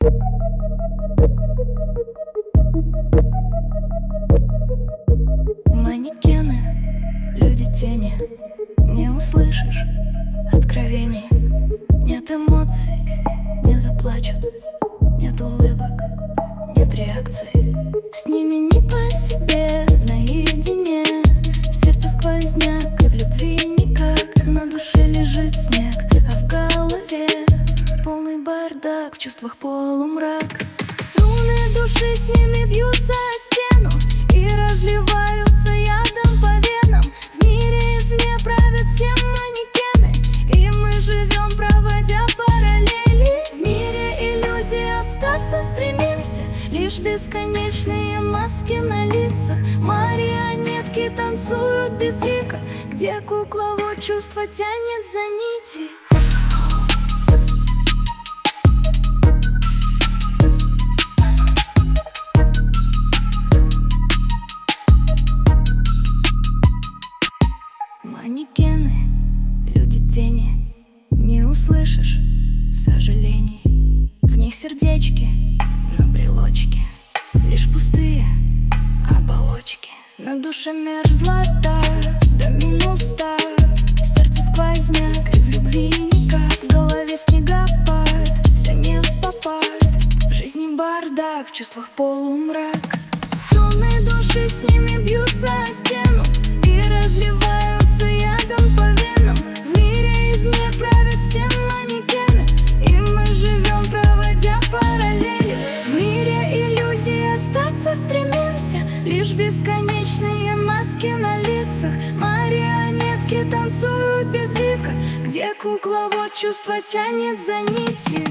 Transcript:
Манекены, люди-тени, не услышишь откровений. Нет эмоций, не заплачут, нет улыбок, нет реакций. С ними не по себе, наедине. В сердце сквозняк, и в любви никак. На душе лежит снег, а в голове полный бардак, в чувствах полумрак. Струны души с ними бьются о стену и разливаются ядом по венам. В мире извне правят все манекены, и мы живем, проводя параллели. В мире иллюзий остаться стремимся, лишь бесконечные маски на лицах. Марионетки танцуют безлико, где кукловод чувство тянет за нити. Манекены, люди-тени, не услышишь сожалений. В них сердечки на брелочке, лишь пустые оболочки. На душе мерзлота до -100, в сердце сквозняк, и в любви никак. В голове снегопад, все не впопад, в жизни бардак, в чувствах полумрак. Струны души с ними бьются о стену и разливаются ядом по венам. В мире извне правят все манекены, и мы живем, проводя параллели. В мире иллюзий остаться стремимся, лишь бесконечные маски на лицах. Марионетки танцуют безлико, где кукловод чувство тянет за нити.